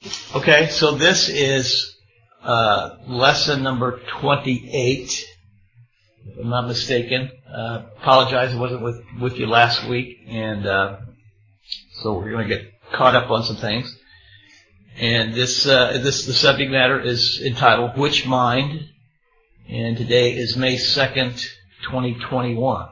Okay, so this is lesson number 28, if I'm not mistaken. Apologize, I wasn't with you last week, and so we're going to get caught up on some things. And the subject matter is entitled "Which Mind?" and today is May 2nd, 2021.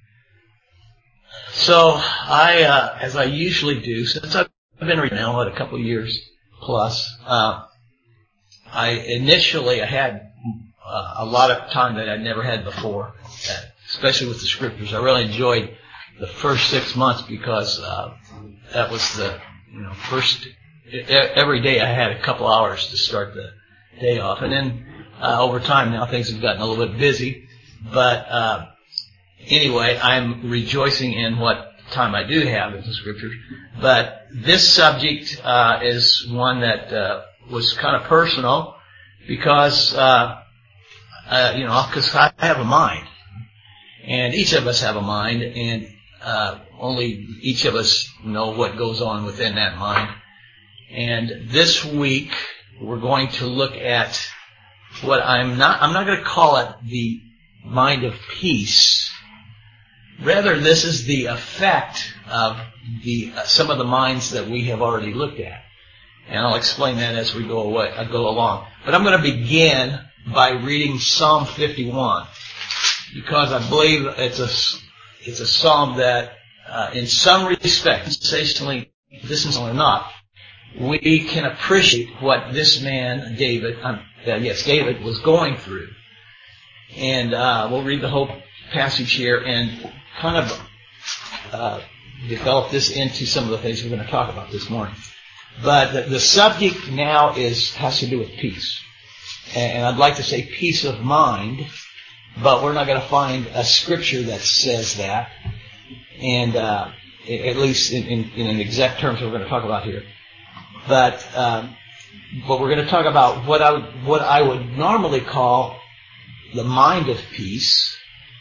So I, as I usually do, since I've been reading now a couple of years plus, I had a lot of time that I'd never had before, especially with the scriptures. I really enjoyed the first 6 months because that was the first. Every day I had a couple hours to start the day off, and then over time now things have gotten a little bit busy. But anyway, I'm rejoicing in what time I do have in the scriptures. But this subject is one that was kind of personal because because I have a mind, and each of us have a mind, and only each of us know what goes on within that mind. And this week we're going to look at what I'm not going to call it the mind of peace. Rather, this is the effect of some of the minds that we have already looked at. And I'll explain that as we go along. But I'm going to begin by reading Psalm 51, because I believe it's a psalm that, in some respects, sensationally, or not, we can appreciate what this man, David, was going through. And we'll read the whole passage here and kind of develop this into some of the things we're going to talk about this morning. But the subject now has to do with peace. And I'd like to say peace of mind, but we're not going to find a scripture that says that. And at least in an exact terms we're going to talk about here. But we're going to talk about what I would normally call the mind of peace,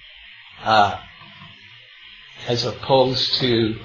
as opposed to,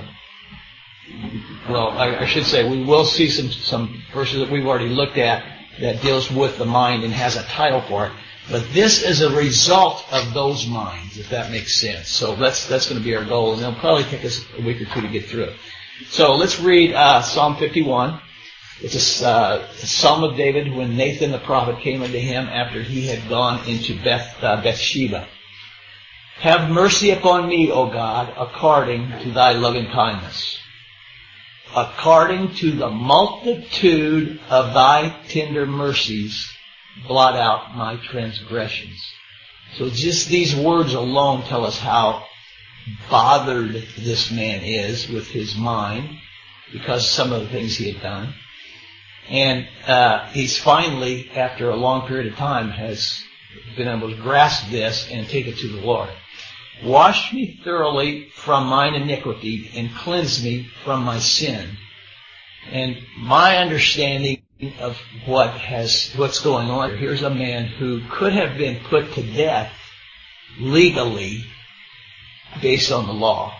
I should say we will see some verses that we've already looked at that deals with the mind and has a title for it. But this is a result of those minds, if that makes sense. So that's going to be our goal, and it'll probably take us a week or two to get through it. So let's read Psalm 51. It's a psalm of David when Nathan the prophet came unto him after he had gone into Bathsheba. Have mercy upon me, O God, according to thy loving kindness. According to the multitude of thy tender mercies, blot out my transgressions. So just these words alone tell us how bothered this man is with his mind because of some of the things he had done. And he's finally, after a long period of time, has been able to grasp this and take it to the Lord. Wash me thoroughly from mine iniquity and cleanse me from my sin. And my understanding of what's going on, here's a man who could have been put to death legally based on the law.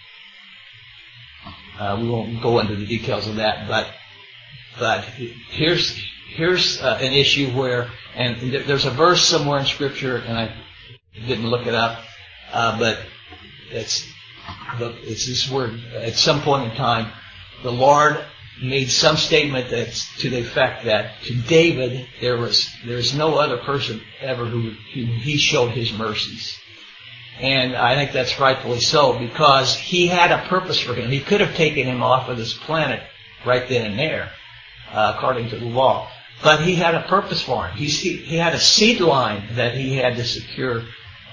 We won't go into the details of that, but here's an issue where, and there's a verse somewhere in Scripture, and I didn't look it up, but it's this word. At some point in time, the Lord made some statement that's to the effect that to David there's no other person ever who he showed his mercies. And I think that's rightfully so, because he had a purpose for him. He could have taken him off of this planet right then and there, according to the law. But he had a purpose for him. He had a seed line that he had to secure,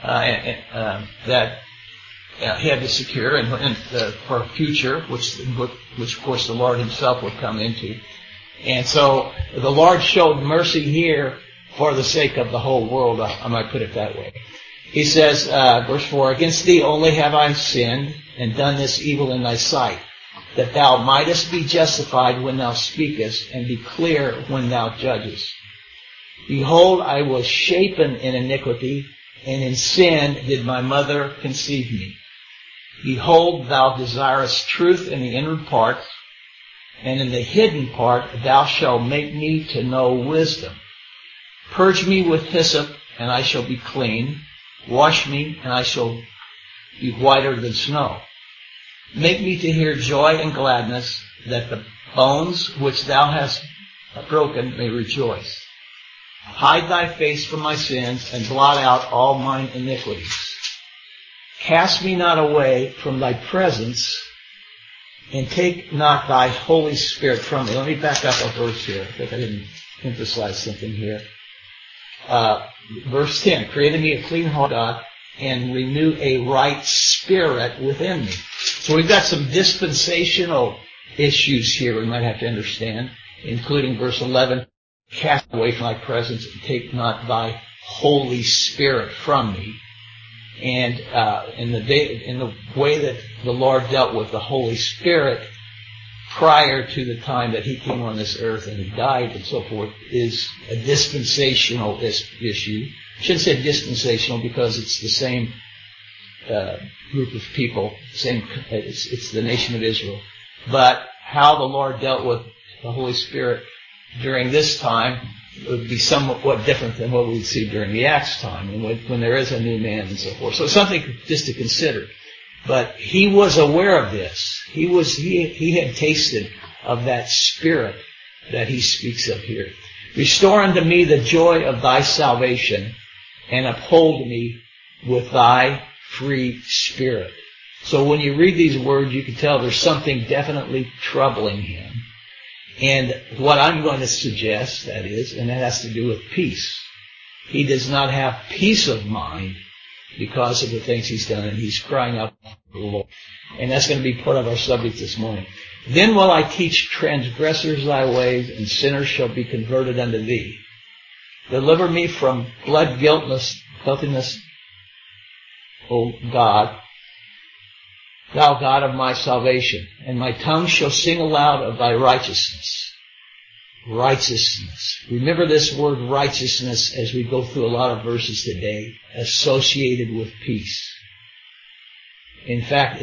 and for a future, which of course the Lord Himself would come into. And so the Lord showed mercy here for the sake of the whole world. I might put it that way. He says, verse 4, against thee only have I sinned and done this evil in thy sight, that thou mightest be justified when thou speakest, and be clear when thou judgest. Behold, I was shapen in iniquity, and in sin did my mother conceive me. Behold, thou desirest truth in the inward parts, and in the hidden part thou shalt make me to know wisdom. Purge me with hyssop, and I shall be clean. Wash me, and I shall be whiter than snow. Make me to hear joy and gladness, that the bones which thou hast broken may rejoice. Hide thy face from my sins, and blot out all mine iniquities. Cast me not away from thy presence, and take not thy Holy Spirit from me. Let me back up a verse here. I think I didn't emphasize something here. Verse 10, create in me a clean heart, God, and renew a right spirit within me. So we've got some dispensational issues here we might have to understand, including verse 11, cast away from thy presence and take not thy Holy Spirit from me. And in the way that the Lord dealt with the Holy Spirit prior to the time that he came on this earth and he died and so forth is a dispensational issue. I shouldn't say dispensational because it's the same group of people, it's the nation of Israel. But how the Lord dealt with the Holy Spirit during this time would be somewhat different than what we see during the Acts time, and when there is a new man and so forth. So it's something just to consider. But he was aware of this. He had tasted of that spirit that he speaks of here. Restore unto me the joy of thy salvation, and uphold me with thy free spirit. So when you read these words, you can tell there's something definitely troubling him. And what I'm going to suggest, that is, and that has to do with peace. He does not have peace of mind because of the things he's done, and he's crying out to the Lord. And that's going to be part of our subject this morning. Then will I teach transgressors thy ways, and sinners shall be converted unto thee. Deliver me from blood guiltiness, O God, thou God of my salvation, and my tongue shall sing aloud of thy righteousness. Righteousness. Remember this word righteousness as we go through a lot of verses today, associated with peace. In fact,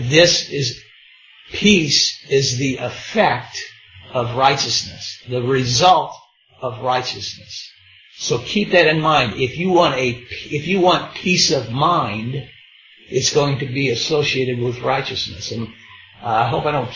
peace is the effect of righteousness, the result of righteousness. So keep that in mind. If you want peace of mind, it's going to be associated with righteousness. And I hope I don't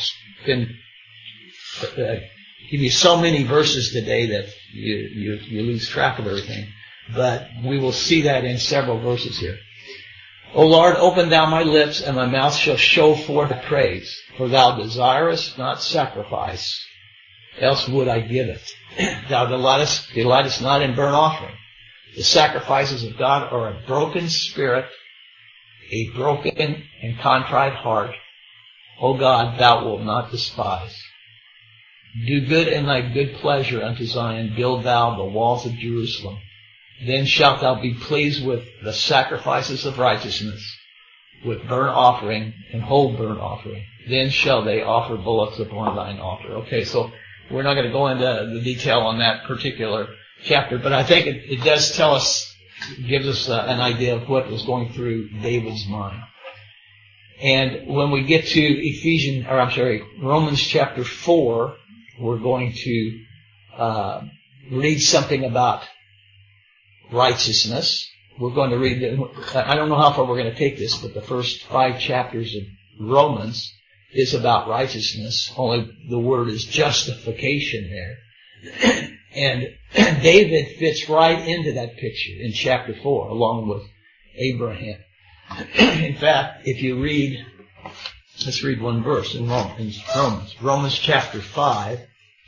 give you so many verses today that you lose track of everything. But we will see that in several verses here. O Lord, open thou my lips, and my mouth shall show forth praise. For thou desirest not sacrifice, else would I give it. Thou delightest not in burnt offering. The sacrifices of God are a broken spirit, a broken and contrite heart. O God, thou wilt not despise. Do good in thy good pleasure unto Zion. Build thou the walls of Jerusalem. Then shalt thou be pleased with the sacrifices of righteousness, with burnt offering and whole burnt offering. Then shall they offer bullocks upon thine altar. Okay, so we're not going to go into the detail on that particular chapter, but I think it does tell us, gives us an idea of what was going through David's mind. And when we get to Romans chapter 4, we're going to read something about righteousness. We're going to read, I don't know how far we're going to take this, but the first 5 chapters of Romans is about righteousness, only the word is justification there. And David fits right into that picture in chapter 4, along with Abraham. In fact, if you read, let's read one verse in Romans chapter 5.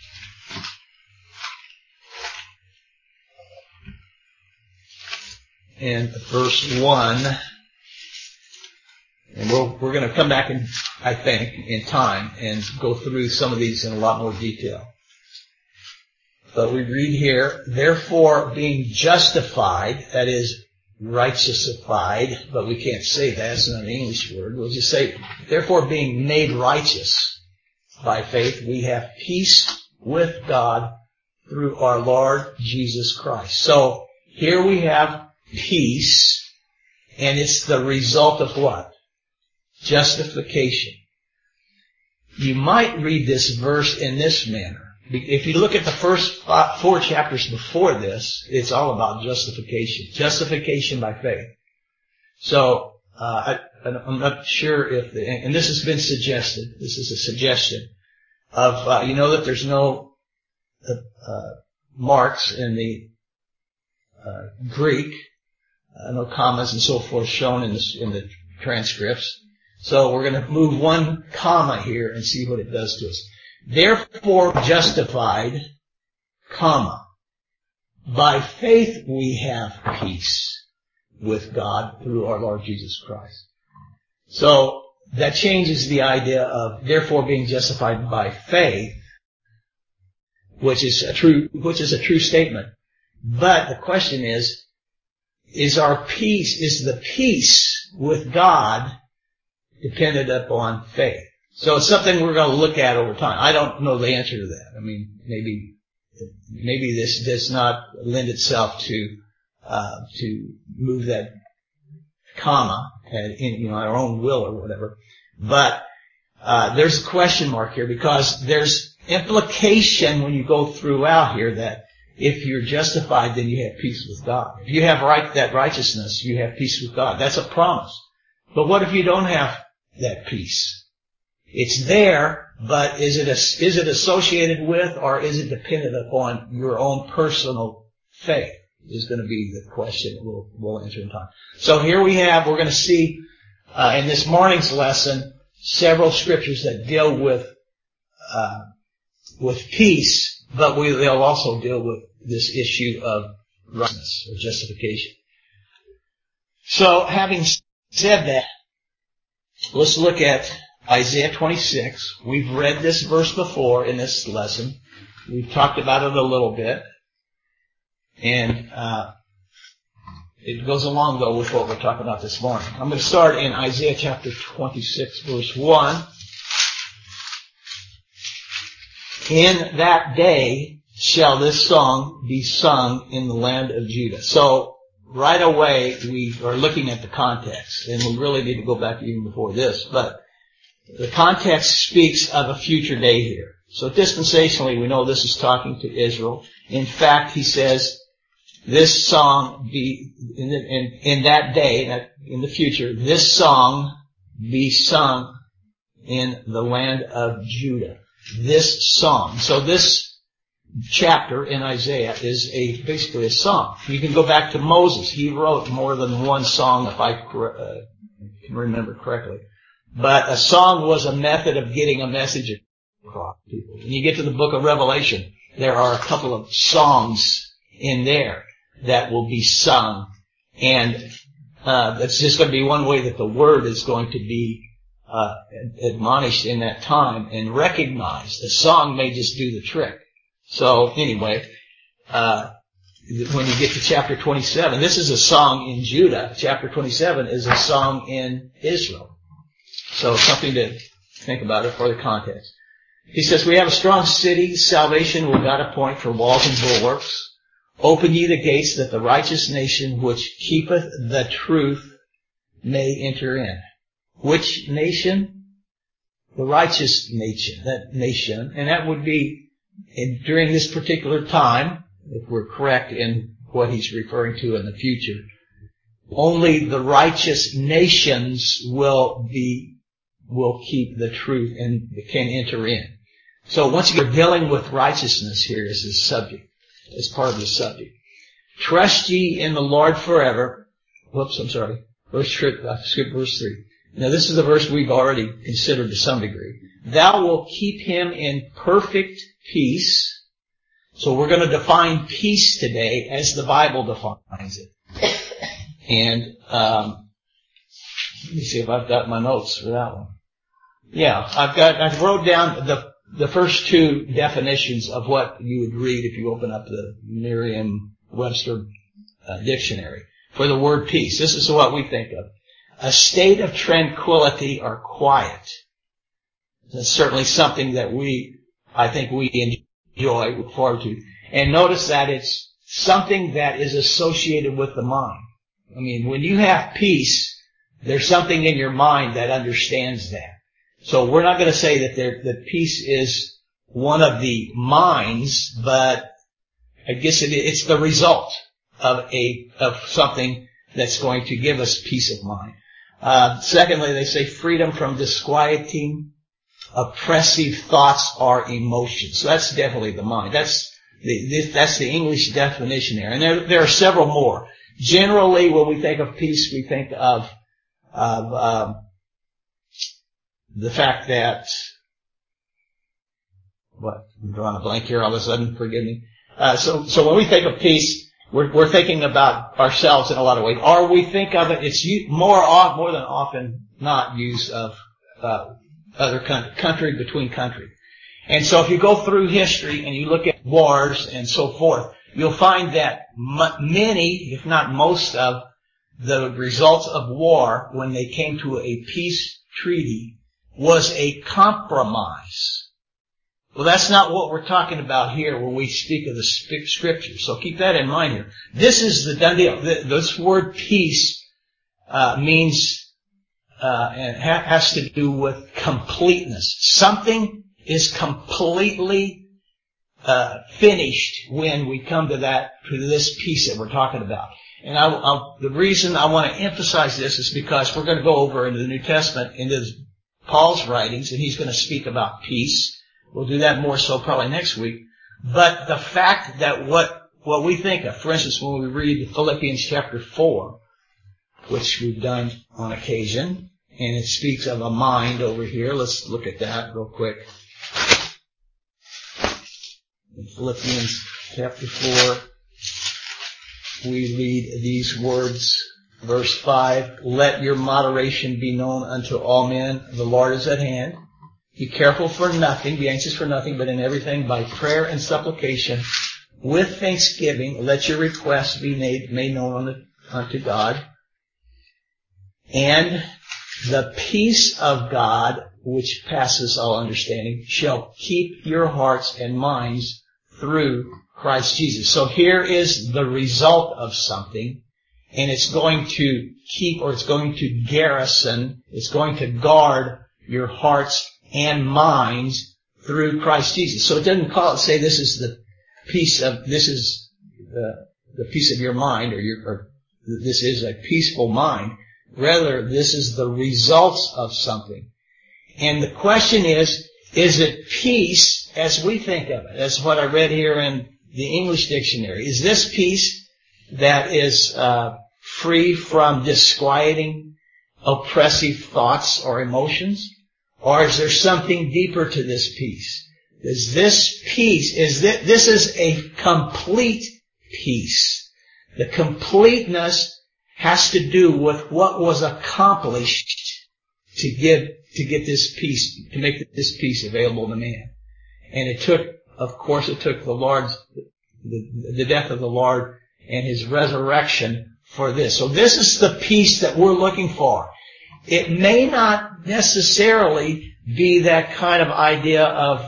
And verse 1, and we're going to come back in time and go through some of these in a lot more detail. But we read here, therefore being justified, that is righteousified, but we can't say that, it's not an English word. We'll just say, therefore being made righteous by faith, we have peace with God through our Lord Jesus Christ. So here we have peace, and it's the result of what? Justification. you might read this verse in this manner. If you look at the first 4 chapters before this, it's all about justification. Justification by faith. So, I'm not sure if, and this has been suggested, this is a suggestion of, you know that there's no marks in the Greek, no commas and so forth shown in the transcripts. So we're going to move one comma here and see what it does to us. Therefore justified, comma, by faith we have peace with God through our Lord Jesus Christ. So that changes the idea of therefore being justified by faith, which is a true statement. But the question is the peace with God dependent upon faith? So it's something we're going to look at over time. I don't know the answer to that. I mean, maybe this does not lend itself to move that comma in our own will or whatever. But there's a question mark here because there's implication when you go throughout here that if you're justified, then you have peace with God. If you have that righteousness, you have peace with God. That's a promise. But what if you don't have that peace? It's there, but is it associated with or is it dependent upon your own personal faith? Is going to be the question that we'll answer in time. So here we're going to see in this morning's lesson several scriptures that deal with peace, but they'll also deal with this issue of righteousness or justification. So having said that, let's look at Isaiah 26. We've read this verse before in this lesson. We've talked about it a little bit. And it goes along, though, with what we're talking about this morning. I'm going to start in Isaiah chapter 26, verse 1. In that day shall this song be sung in the land of Judah. So, right away, we are looking at the context. And we really need to go back even before this. But the context speaks of a future day here. So dispensationally, we know this is talking to Israel. In fact, he says, this song be, in that day, in the future, this song be sung in the land of Judah. This song. So this chapter in Isaiah is basically a song. You can go back to Moses. He wrote more than one song, if I can remember correctly. But a song was a method of getting a message across to people. When you get to the book of Revelation, there are a couple of songs in there that will be sung. And that's just going to be one way that the word is going to be admonished in that time and recognized. The song may just do the trick. So anyway, when you get to chapter 27, this is a song in Judah. Chapter 27 is a song in Israel. So something to think about it for the context. He says, we have a strong city. Salvation will God appoint for walls and bulwarks. Open ye the gates that the righteous nation which keepeth the truth may enter in. Which nation? The righteous nation. That nation. And that would be during this particular time, if we're correct in what he's referring to in the future. Only the righteous nations will keep the truth and can enter in. So once you're dealing with righteousness here as a subject, as part of the subject. Trust ye in the Lord forever. Whoops, I'm sorry. I skipped verse 3. Now this is the verse we've already considered to some degree. Thou wilt keep him in perfect peace. So we're going to define peace today as the Bible defines it. And let me see if I've got my notes for that one. Yeah, I wrote down the first two definitions of what you would read if you open up the Merriam-Webster dictionary for the word peace. This is what we think of. A state of tranquility or quiet. That's certainly something that I think we enjoy, look forward to. And notice that it's something that is associated with the mind. I mean, when you have peace, there's something in your mind that understands that. So we're not going to say that peace is one of the minds, but I guess it's the result of something that's going to give us peace of mind. Secondly, they say freedom from disquieting, oppressive thoughts or emotions. So that's definitely the mind. That's the English definition there. And there are several more. Generally, when we think of peace, we think of the fact that, I'm drawing a blank here all of a sudden, forgive me. So when we think of peace, we're thinking about ourselves in a lot of ways. Or we think of it, it's more than often not used of, other country between country. And so if you go through history and you look at wars and so forth, you'll find that many, if not most of the results of war when they came to a peace treaty was a compromise. Well, that's not what we're talking about here when we speak of the scriptures. So keep that in mind here. This is the done deal. This word peace means and has to do with completeness. Something is completely finished when we come to this peace that we're talking about. And the reason I want to emphasize this is because we're going to go over into the New Testament, into Paul's writings, and he's going to speak about peace. We'll do that more so probably next week. But the fact that what we think of, for instance, when we read Philippians chapter 4, which we've done on occasion, and it speaks of a mind over here. Let's look at that real quick. In Philippians chapter 4, we read these words, verse 5, "Let your moderation be known unto all men. The Lord is at hand. Be careful for nothing, be anxious for nothing, but in everything by prayer and supplication, with thanksgiving, let your requests be made known unto God. And the peace of God, which passes all understanding, shall keep your hearts and minds through Christ Jesus." So here is the result of something, and it's going to keep, or it's going to garrison, it's going to guard your hearts and minds through Christ Jesus. So it doesn't say this is the peace of your mind, or this is a peaceful mind. Rather, this is the results of something. And the question is it peace as we think of it? That's what I read here in the English dictionary. Is this peace that is free from disquieting, oppressive thoughts or emotions? Or is there something deeper to this peace? Is this peace, this is a complete peace. The completeness has to do with what was accomplished to get this peace, to make this peace available to man. And it took the Lord's, the death of the Lord and His resurrection for this. So this is the peace that we're looking for. It may not necessarily be that kind of idea of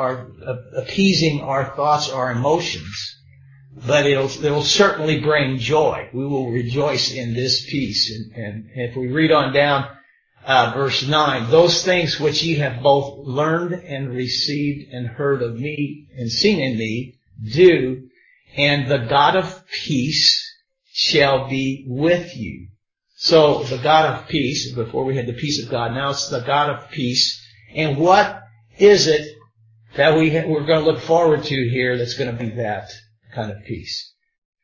appeasing our thoughts or emotions, but it'll certainly bring joy. We will rejoice in this peace. And if we read on down, verse 9, "Those things which ye have both learned and received and heard of me and seen in me, do, and the God of peace shall be with you." So the God of peace, before we had the peace of God, now it's the God of peace. And what is it that we're going to look forward to here that's going to be that kind of peace?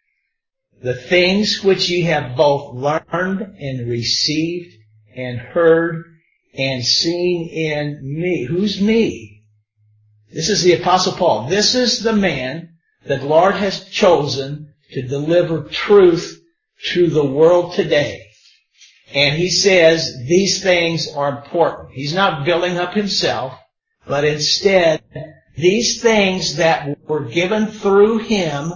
"The things which ye have both learned and received and heard and seen in me." Who's me? This is the Apostle Paul. This is the man that the Lord has chosen to deliver truth to the world today. And he says these things are important. He's not building up himself, but instead, these things that were given through him,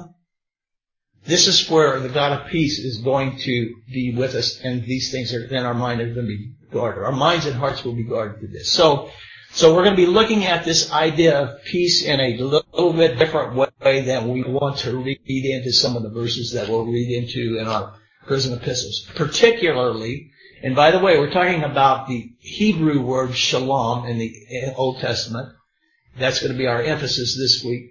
this is where the God of peace is going to be with us, and these things are in our mind are going to be guarded. Our minds and hearts will be guarded through this. So we're going to be looking at this idea of peace in a little bit different way than we want to read into some of the verses that we'll read into in our prison epistles. Particularly, And by the way, we're talking about the Hebrew word shalom in the Old Testament. That's going to be our emphasis this week,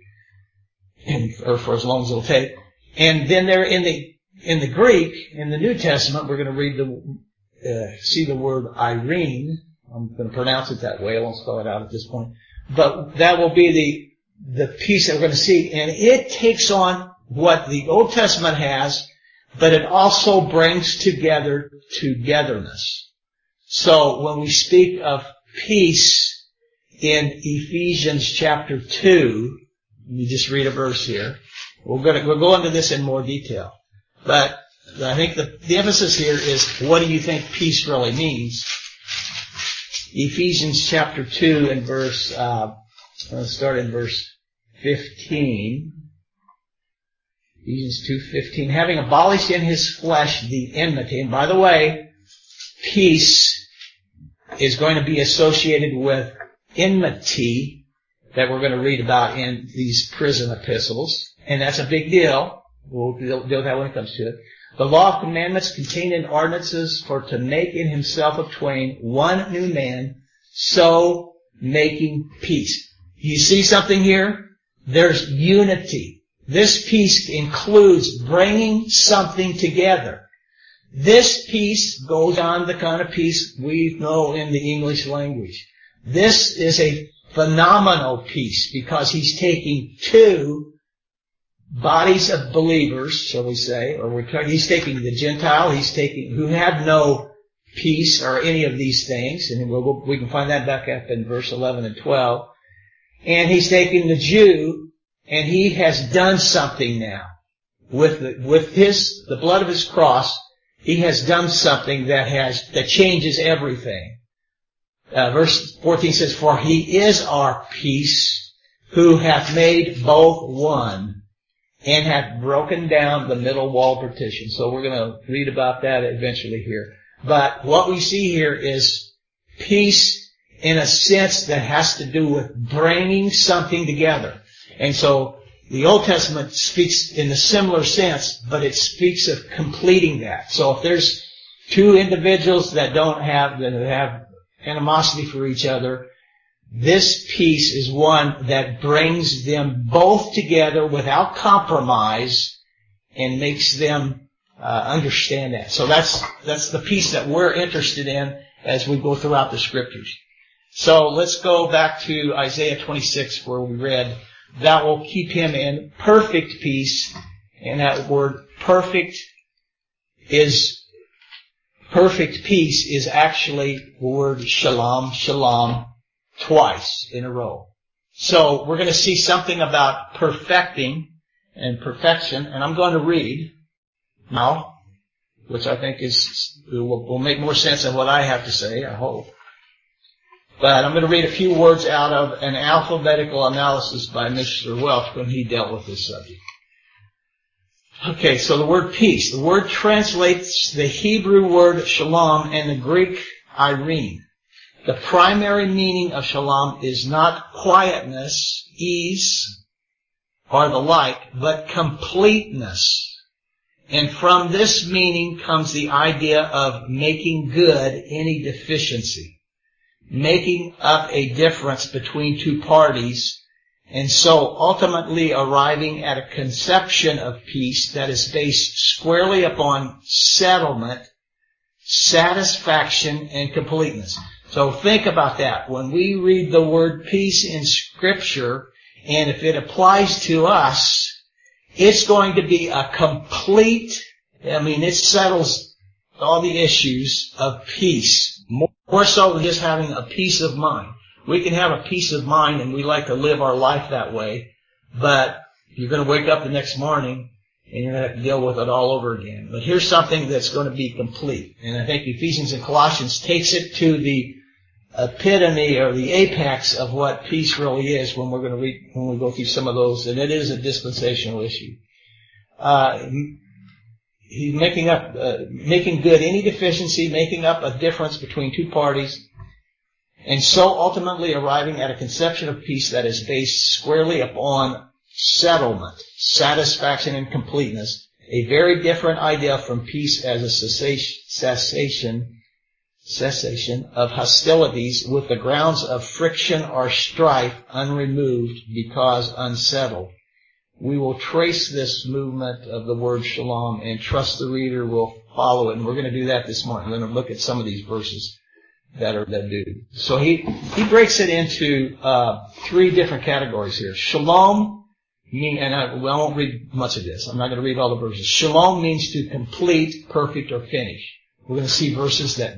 or for as long as it'll take. And then there in the Greek, in the New Testament, we're going to read see the word Irene. I'm going to pronounce it that way. I won't spell it out at this point. But that will be the piece that we're going to see. And it takes on what the Old Testament has, but it also brings together togetherness. So when we speak of peace in Ephesians chapter 2, let me just read a verse here. We'll go into this in more detail. But I think the emphasis here is, what do you think peace really means? Ephesians chapter 2 and verse, let's start in verse 15. Ephesians 2:15. Having abolished in his flesh the enmity. And by the way, peace is going to be associated with enmity that we're going to read about in these prison epistles. And that's a big deal. We'll deal with that when it comes to it. The law of commandments contained in ordinances for to make in himself of twain one new man, so making peace. You see something here? There's unity. This peace includes bringing something together. This peace goes on the kind of peace we know in the English language. This is a phenomenal peace because he's taking two bodies of believers, shall we say, or he's taking the Gentile, who have no peace or any of these things, and we can find that back up in verse 11 and 12. And he's taking the Jew, and he has done something now. With the blood of his cross, he has done something that changes everything. Verse 14 says, for he is our peace, who hath made both one, and hath broken down the middle wall partition. So we're going to read about that eventually here. But what we see here is peace in a sense that has to do with bringing something together. And so the Old Testament speaks in a similar sense, but it speaks of completing that. So if there's two individuals that have animosity for each other, this peace is one that brings them both together without compromise and makes them understand that. So that's the peace that we're interested in as we go throughout the Scriptures. So let's go back to Isaiah 26 where we read, "Thou wilt keep him in perfect peace." And that word perfect peace is actually the word shalom, shalom, twice in a row. So we're going to see something about perfecting and perfection, and I'm going to read now, which I think will make more sense than what I have to say, I hope. But I'm going to read a few words out of an alphabetical analysis by Mr. Welch when he dealt with this subject. Okay, so the word peace. The word translates the Hebrew word shalom and the Greek irene. The primary meaning of shalom is not quietness, ease, or the like, but completeness. And from this meaning comes the idea of making good any deficiency, making up a difference between two parties, and so ultimately arriving at a conception of peace that is based squarely upon settlement, satisfaction, and completeness. So think about that. When we read the word peace in Scripture, and if it applies to us, it's going to be a complete, it settles all the issues of peace. More so than just having a peace of mind. We can have a peace of mind and we like to live our life that way, but you're going to wake up the next morning and you're going to have to deal with it all over again. But here's something that's going to be complete. And I think Ephesians and Colossians takes it to the epitome or the apex of what peace really is when we go through some of those, and it is a dispensational issue. He's making good any deficiency, making up a difference between two parties, and so ultimately arriving at a conception of peace that is based squarely upon settlement, satisfaction, and completeness. A very different idea from peace as a cessation cessation of hostilities with the grounds of friction or strife unremoved because unsettled. We will trace this movement of the word shalom and trust the reader will follow it. And we're going to do that this morning. We're going to look at some of these verses that do. So he breaks it into three different categories here. Shalom, and I won't read much of this. I'm not going to read all the verses. Shalom means to complete, perfect, or finish. We're going to see verses that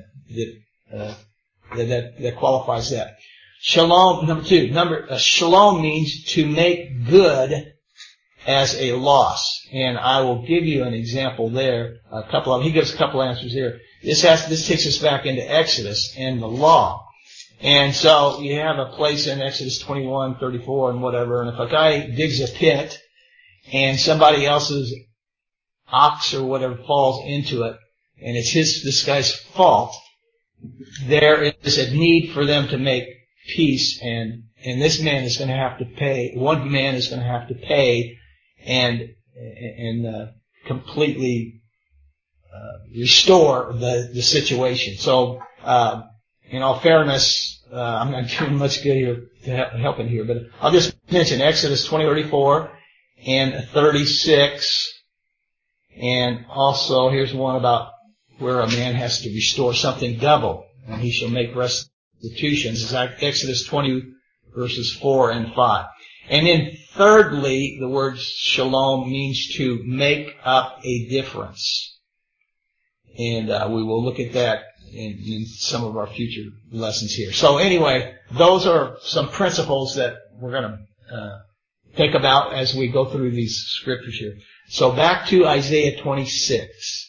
qualifies that. Shalom, number two. Shalom means to make good as a loss. And I will give you an example there. He gives a couple answers here. This takes us back into Exodus and the law. And so you have a place in Exodus 21, 34, and whatever. And if a guy digs a pit and somebody else's ox or whatever falls into it, and it's this guy's fault, there is a need for them to make peace, and this man is going to have to pay. One man is going to have to pay and completely restore the situation. So, in all fairness, I'm not doing much good here to helping here, but I'll just mention Exodus 20:34 and 36, and also here's one about where a man has to restore something double, and he shall make restitutions. It's like Exodus 20 verses 4 and 5. And then thirdly, the word shalom means to make up a difference. And we will look at that in some of our future lessons here. So anyway, those are some principles that we're going to think about as we go through these scriptures here. So back to Isaiah 26.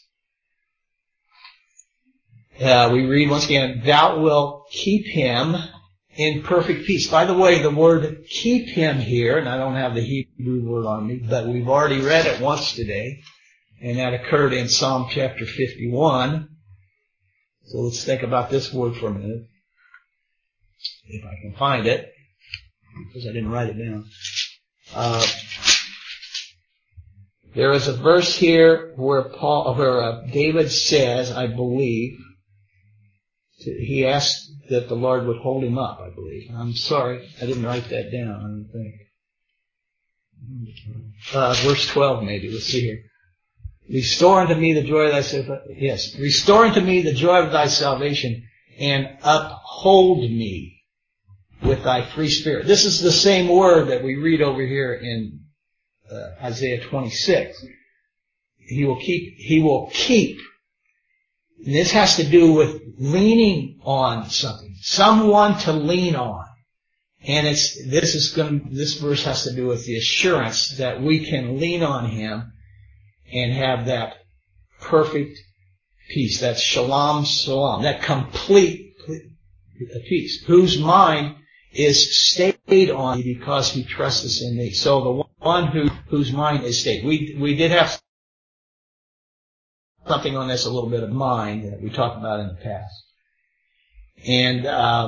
We read once again, thou wilt keep him in perfect peace. By the way, the word keep him here, and I don't have the Hebrew word on me, but we've already read it once today, and that occurred in Psalm chapter 51. So let's think about this word for a minute, if I can find it, because I didn't write it down. There is a verse here where David says, I believe, he asked that the Lord would hold him up, I believe. I'm sorry, I didn't write that down, I don't think. Verse 12 maybe, let's see here. Restore unto me the joy of thy salvation. Yes, restore unto me the joy of thy salvation, and uphold me with thy free spirit. This is the same word that we read over here in Isaiah 26. He will keep. And this has to do with leaning on something, someone to lean on. And this verse has to do with the assurance that we can lean on him and have that perfect peace, that shalom, that complete peace, whose mind is stayed on me because he trusts in me. So the one whose mind is stayed. We did have something on this, a little bit of mind that we talked about in the past. And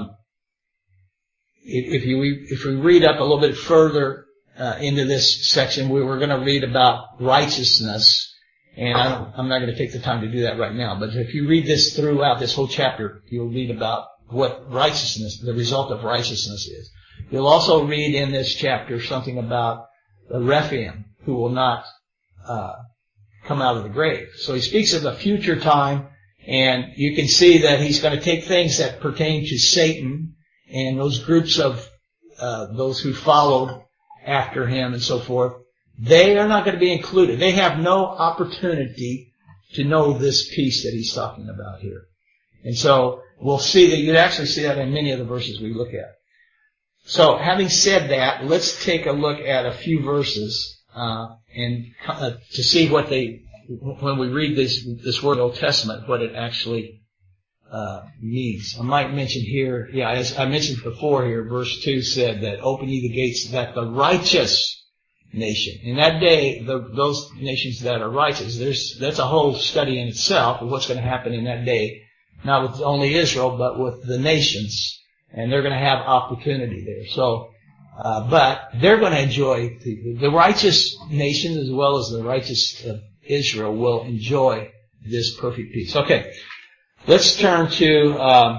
if we read up a little bit further into this section, we were going to read about righteousness, and I'm not going to take the time to do that right now. But if you read this throughout this whole chapter, you'll read about what righteousness, the result of righteousness is. You'll also read in this chapter something about the Rephaim, who will not come out of the grave. So he speaks of a future time, and you can see that he's going to take things that pertain to Satan and those groups of those who followed after him and so forth. They are not going to be included. They have no opportunity to know this peace that he's talking about here. And so we'll see that you'd actually see that in many of the verses we look at. So having said that, let's take a look at a few verses and to see what when we read this word Old Testament, what it actually means. I might mention here, as I mentioned before here, verse 2 said that open ye the gates that the righteous nation. In that day, those nations that are righteous, that's a whole study in itself of what's going to happen in that day, not with only Israel, but with the nations, and they're going to have opportunity there. So, but they're going to enjoy, the righteous nations as well as the righteous Israel will enjoy this perfect peace. Okay. Let's turn to,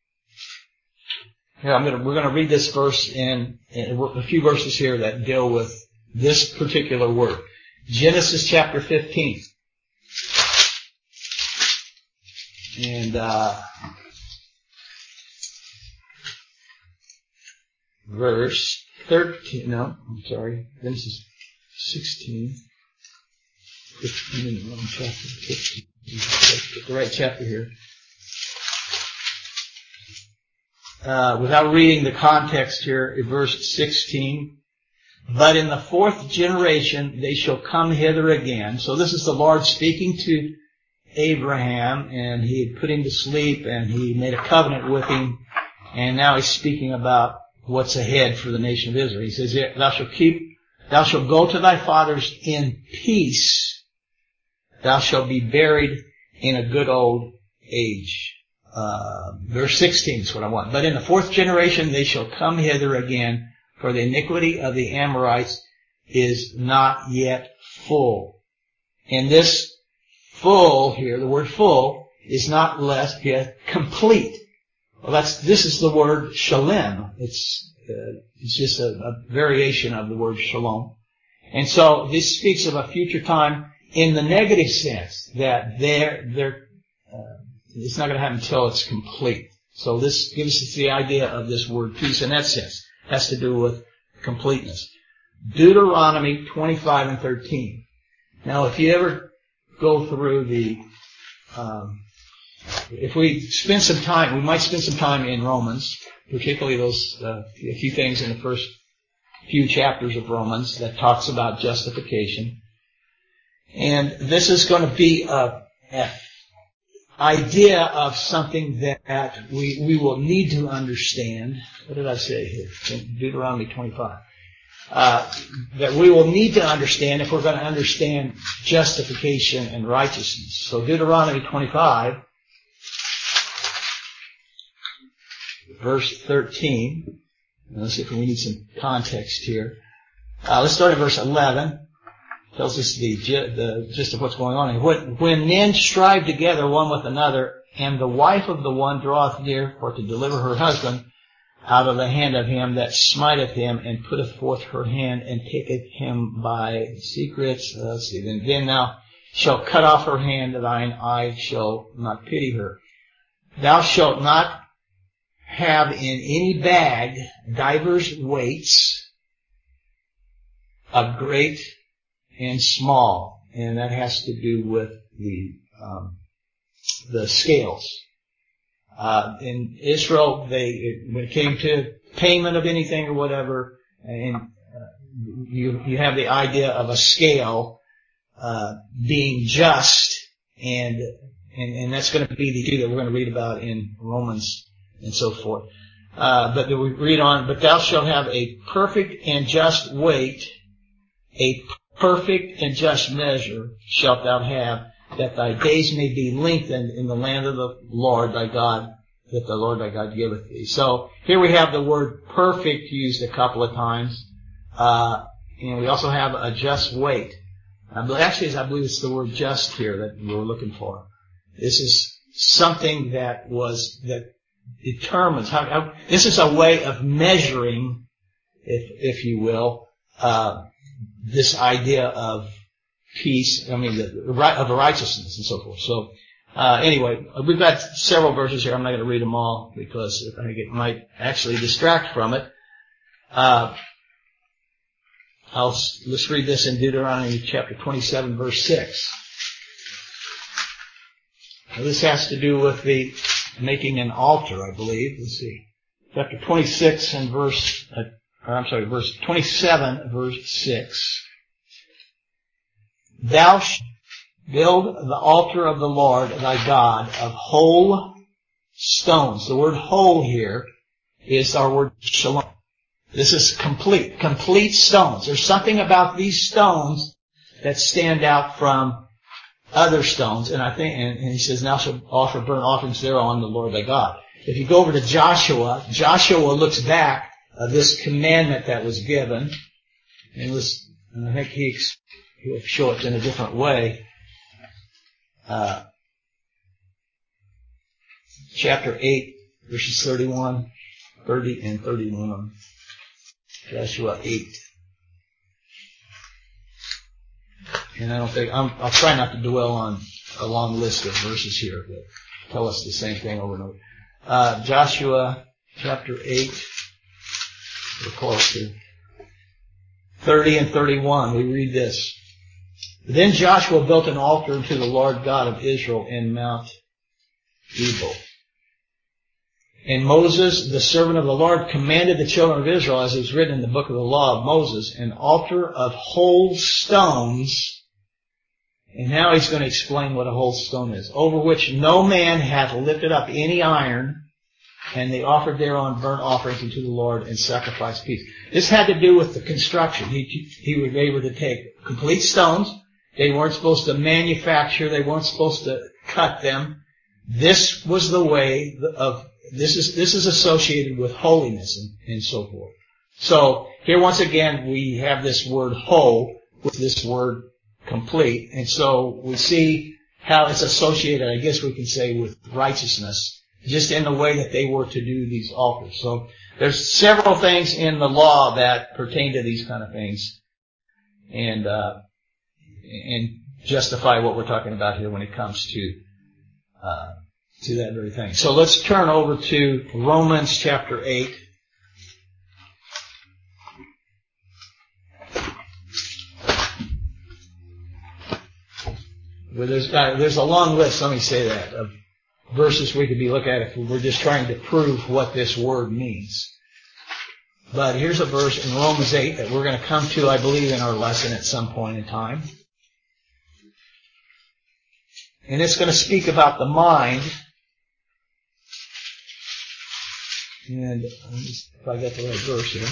we're going to read this verse in a few verses here that deal with this particular word. Genesis chapter 15. And, verse 13, Genesis 16. 15 in the wrong chapter. 15. The right chapter here. Without reading the context here, verse 16. But in the fourth generation they shall come hither again. So this is the Lord speaking to Abraham, and he had put him to sleep, and he made a covenant with him, and now he's speaking about what's ahead for the nation of Israel. He says, thou shalt go to thy fathers in peace. Thou shalt be buried in a good old age. Verse 16 is what I want. But in the fourth generation they shall come hither again, for the iniquity of the Amorites is not yet full. And this full here, the word full, is not less yet complete. Well, this is the word shalem. It's just a variation of the word shalom. And so this speaks of a future time in the negative sense that it's not going to happen until it's complete. So this gives us the idea of this word peace in that sense. It has to do with completeness. Deuteronomy 25 and 13. Now, if you ever go through if we spend some time, we might spend some time in Romans, particularly those a few things in the first few chapters of Romans that talks about justification. And this is going to be an idea of something that we will need to understand. What did I say here? Deuteronomy 25. That we will need to understand if we're going to understand justification and righteousness. So Deuteronomy 25, verse 13. Let's see if we need some context here. Let's start at verse 11. Tells us the gist of what's going on. When men strive together one with another, and the wife of the one draweth near for to deliver her husband out of the hand of him that smiteth him, and putteth forth her hand, and taketh him by secrets. Then thou shalt cut off her hand, thine eye shall not pity her. Thou shalt not have in any bag divers weights of great and small, and that has to do with the scales. In Israel, when it came to payment of anything or whatever, and you have the idea of a scale being just, and that's going to be the issue that we're going to read about in Romans and so forth. But we read on, but thou shalt have a perfect and just weight, a perfect and just measure shalt thou have, that thy days may be lengthened in the land of the Lord thy God, that the Lord thy God giveth thee. So here we have the word perfect used a couple of times, and we also have a just weight. Actually, I believe it's the word just here that we're looking for. This is something that determines how. This is a way of measuring, if you will, this idea of peace, of righteousness and so forth. So, anyway, we've got several verses here. I'm not going to read them all because I think it might actually distract from it. Let's read this in Deuteronomy chapter 27, verse 6. Now, this has to do with the making an altar, I believe. Let's see. Chapter 26 and verse 27, verse 6. Thou shalt build the altar of the Lord thy God of whole stones. The word whole here is our word shalom. This is complete stones. There's something about these stones that stand out from other stones. And I think, and he says, thou shalt offer burnt offerings thereon the Lord thy God. If you go over to Joshua looks back at this commandment that was given, and I think he'll show it in a different way. chapter 8, verses 31, 30, and 31. Joshua 8. And I'll try not to dwell on a long list of verses here that tell us the same thing over and over. Joshua chapter 8, we're close here. 30 and 31, we read this. Then Joshua built an altar to the Lord God of Israel in Mount Ebal. And Moses, the servant of the Lord, commanded the children of Israel, as is written in the book of the law of Moses, an altar of whole stones. And now he's going to explain what a whole stone is. Over which no man hath lifted up any iron, and they offered thereon burnt offerings unto the Lord and sacrificed peace. This had to do with the construction. He was able to take complete stones. They weren't supposed to manufacture. They weren't supposed to cut them. This was the way of, this is associated with holiness and so forth. So here once again we have this word whole with this word complete. And so we see how it's associated, I guess we can say, with righteousness, just in the way that they were to do these altars. So there's several things in the law that pertain to these kind of things and justify what we're talking about here when it comes to that very thing. So let's turn over to Romans chapter 8. Well, there's a long list, let me say that, of verses we could be looking at if we're just trying to prove what this word means. But here's a verse in Romans 8 that we're going to come to, I believe, in our lesson at some point in time. And it's going to speak about the mind. And if I got the right verse here.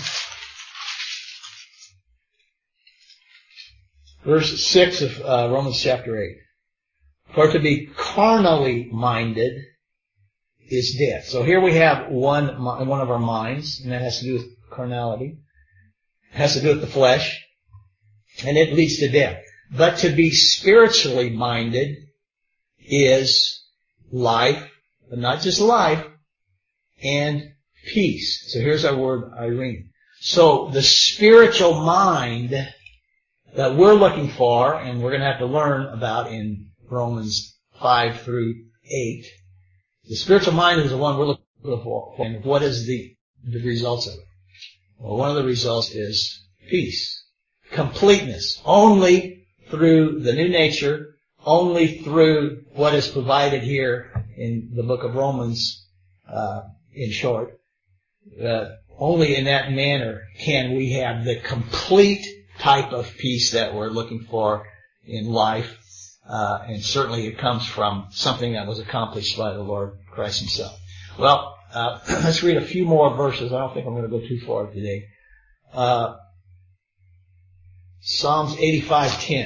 Verse 6 of Romans chapter 8. For to be carnally minded is death. So here we have one of our minds, and that has to do with carnality. It has to do with the flesh, and it leads to death. But to be spiritually minded is life, but not just life, and peace. So here's our word, irene. So the spiritual mind that we're looking for, and we're going to have to learn about in Romans 5 through 8, the spiritual mind is the one we're looking for. And what is the results of it? Well, one of the results is peace, completeness, only through the new nature, only through what is provided here in the book of Romans, in short. Only in that manner can we have the complete type of peace that we're looking for in life. And certainly it comes from something that was accomplished by the Lord Christ himself. Well, let's read a few more verses. I don't think I'm going to go too far today. Psalms 85:10.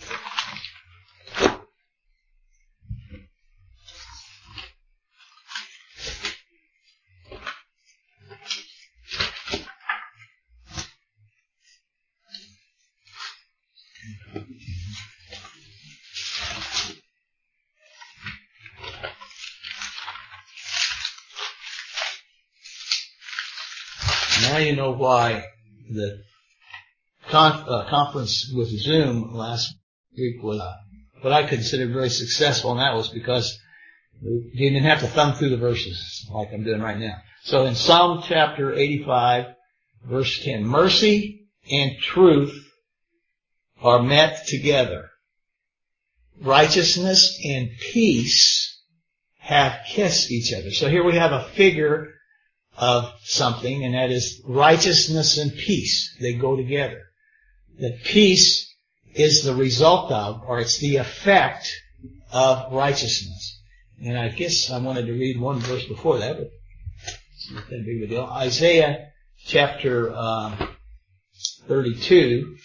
Now you know why the conference with Zoom last week was what I considered very successful, and that was because you didn't have to thumb through the verses like I'm doing right now. So in Psalm chapter 85, verse 10, mercy and truth are met together. Righteousness and peace have kissed each other. So here we have a figure of something, and that is righteousness and peace. They go together. That peace is the result of, or it's the effect of righteousness. And I guess I wanted to read one verse before that, but it's not that big of a deal. Isaiah chapter 32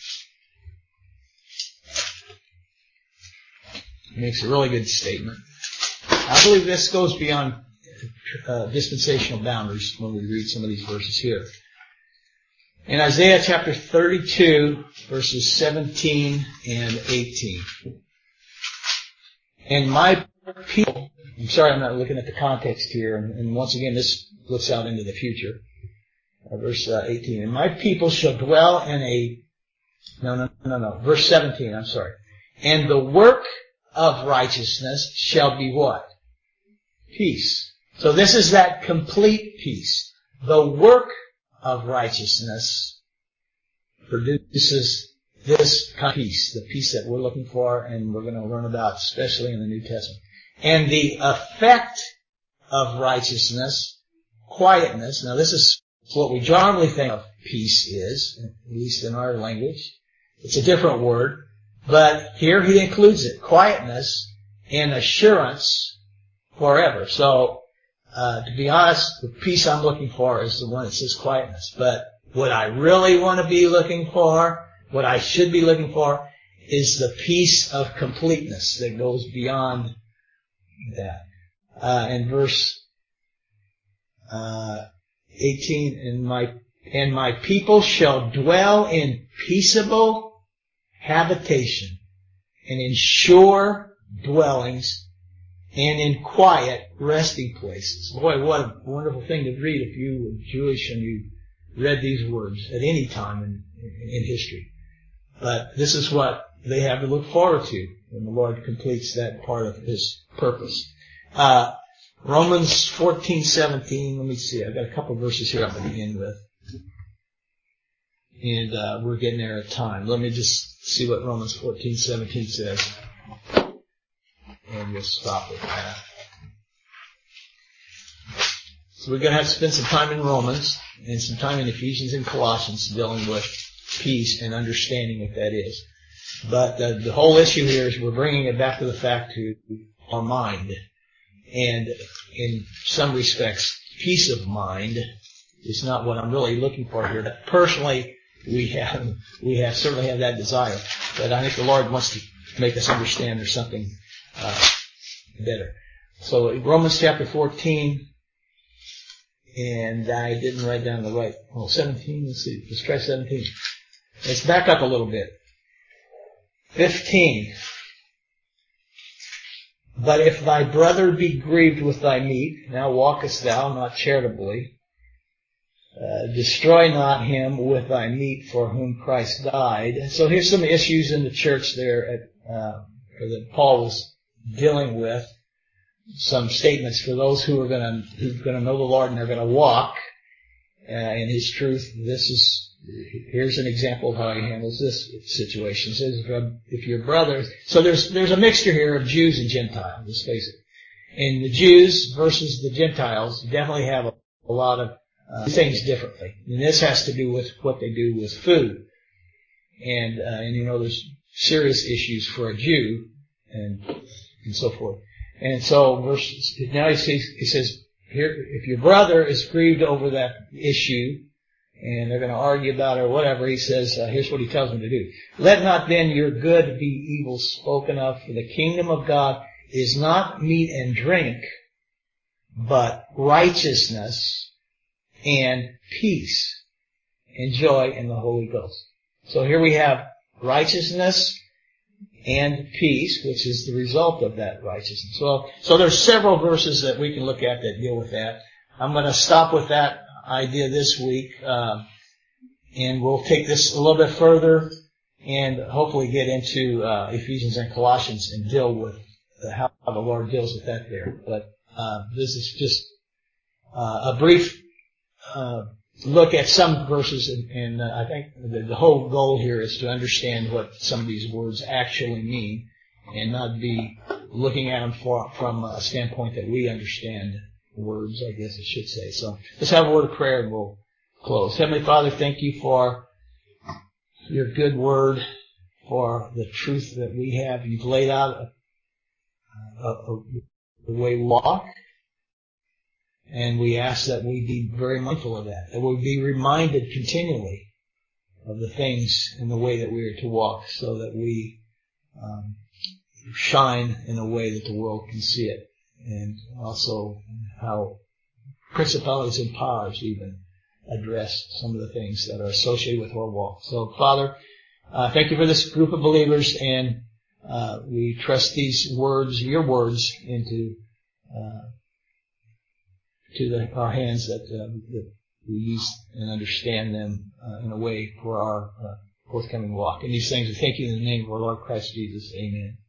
makes a really good statement. I believe this goes beyond dispensational boundaries when we read some of these verses here. In Isaiah chapter 32, verses 17 and 18. And my people I'm sorry I'm not looking at the context here. And once again, this looks out into the future. Verse 18. And my people shall dwell in a... No. Verse 17, I'm sorry. And the work of righteousness shall be what? Peace. So this is that complete peace. The work of righteousness produces this kind of peace, the peace that we're looking for and we're going to learn about, especially in the New Testament. And the effect of righteousness, quietness. Now this is what we generally think of peace is, at least in our language. It's a different word, but here he includes it. Quietness and assurance forever. So, to be honest, the peace I'm looking for is the one that says quietness. But what I really want to be looking for, what I should be looking for, is the peace of completeness that goes beyond that. In verse 18, and my people shall dwell in peaceable habitation, and in sure dwellings, and in quiet resting places. Boy, what a wonderful thing to read if you were Jewish and you read these words at any time in history. But this is what they have to look forward to when the Lord completes that part of His purpose. Romans 14:17. Let me see. I've got a couple of verses here I'm going to begin with. And we're getting there at time. Let me just see what Romans 14:17 says. And we'll stop with that. So we're going to have to spend some time in Romans and some time in Ephesians and Colossians dealing with peace and understanding what that is. But the whole issue here is we're bringing it back to the fact to our mind. And in some respects, peace of mind is not what I'm really looking for here. Personally, we certainly have that desire. But I think the Lord wants to make us understand there's something better. So Romans chapter 14, and I didn't write down the right. 17. Let's see. Let's try 17. Let's back up a little bit. 15. But if thy brother be grieved with thy meat, now walkest thou not charitably. Destroy not him with thy meat for whom Christ died. So here's some issues in the church there that Paul was dealing with. Some statements for those who are going to know the Lord and they're going to walk in His truth. Here's an example of how he handles this situation. It says, if your brother, so there's a mixture here of Jews and Gentiles, let's face it. And the Jews versus the Gentiles definitely have a lot of things differently. And this has to do with what they do with food. And there's serious issues for a Jew and so forth. And so now he says, here, if your brother is grieved over that issue, and they're going to argue about it or whatever, he says, here's what he tells them to do. Let not then your good be evil spoken of, for the kingdom of God is not meat and drink, but righteousness and peace and joy in the Holy Ghost. So here we have righteousness and peace, which is the result of that righteousness. So there's several verses that we can look at that deal with that. I'm going to stop with that idea this week, and we'll take this a little bit further and hopefully get into Ephesians and Colossians and deal with how the Lord deals with that there. But this is just a brief look at some verses, and I think the whole goal here is to understand what some of these words actually mean and not be looking at them from a standpoint that we understand words, I guess I should say. So let's have a word of prayer and we'll close. Heavenly Father, thank you for your good word, for the truth that we have. You've laid out the way we walk, and we ask that we be very mindful of that we be reminded continually of the things and the way that we are to walk, so that we shine in a way that the world can see it. And also how principalities and powers even address some of the things that are associated with our walk. So, Father, thank you for this group of believers, and we trust these words, your words, into our hands that we use and understand them in a way for our forthcoming walk. And these things we thank you in the name of our Lord Christ Jesus. Amen.